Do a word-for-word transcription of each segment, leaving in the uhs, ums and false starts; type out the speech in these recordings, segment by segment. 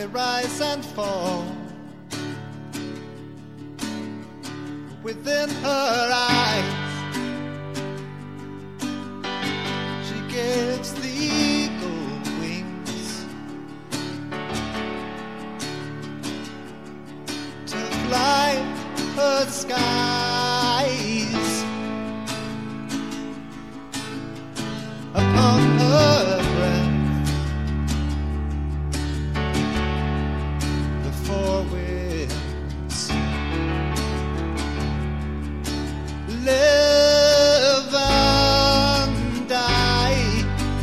rise and fall within her eyes. She gives the eagle wings to fly her skies. Upon her breath the four winds live and die.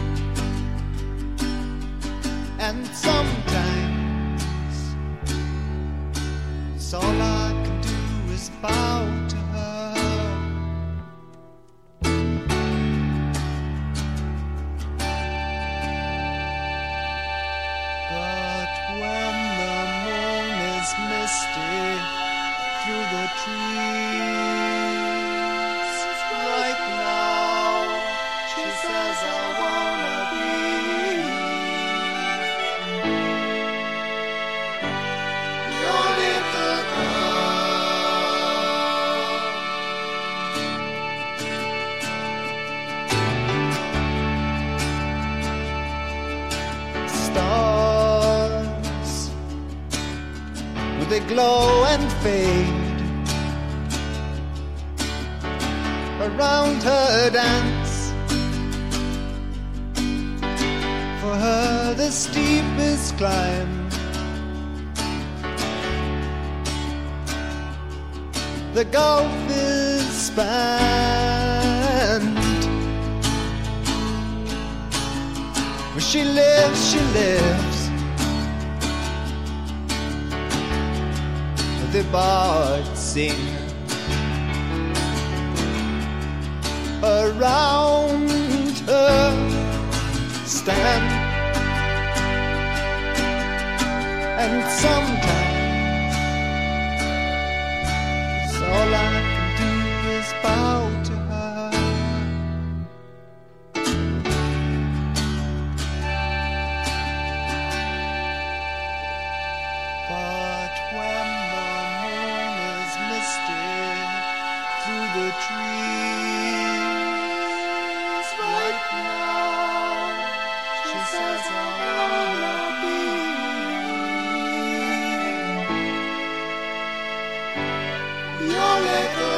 And sometimes it's all I can do is bow to her. But when the moon is misty through the trees, right now she says I wanna be your little girl. Stars, will they glow and fade around her dance? For her the steepest climb, the gulf is spanned. Where she lives, she lives. The birds sing around her stand. And sometimes all I can do is bow to her. But when the moon is misty through the trees, right now she says I wanna be your little